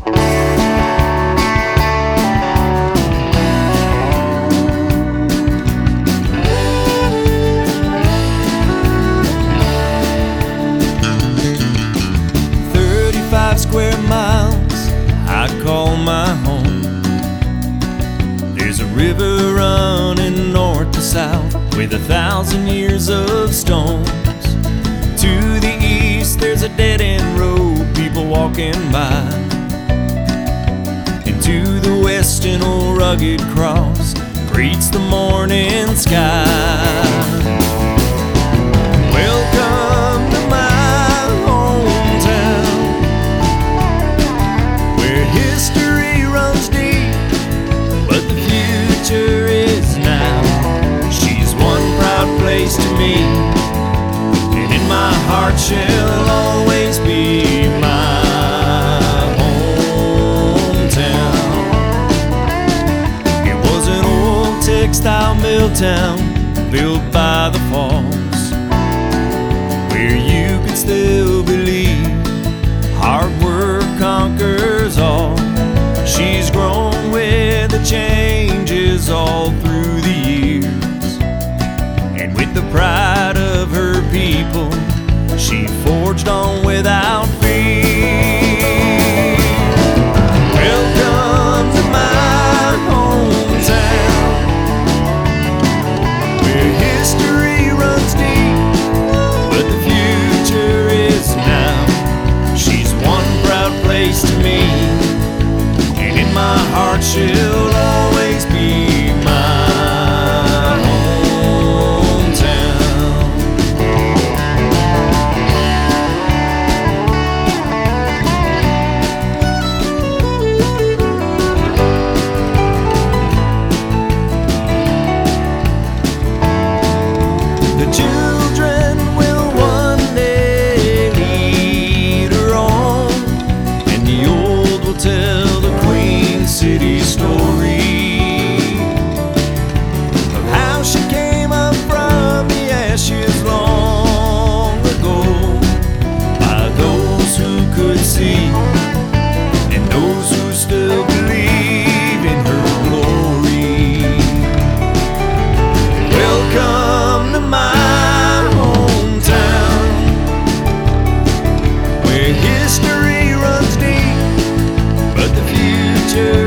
Square miles I'd call my home. There's a river running north to south with 1,000 years of stones. To the east there's a dead-end road, people walking by, and to the west an old rugged cross greets the morning sky. Welcome to my hometown, where history runs deep, but the future is now. She's one proud place to me, and in my heart she'll always be my hometown. It was an old textile mill town built by the falls, where you could still believe hard work conquers all. She's grown with the changes all through the years, and with the pride of her people she forged on without fear. Welcome to my hometown, where history runs deep, but the future is now. She's one proud place to me, and in my heart she'll always be my hometown. The children will one day lead her on, and the old will tell the Queen City story of how she came up from the ashes long ago, by those who could see and those who still believe in her glory. Welcome to my hometown, where history runs deep, but the future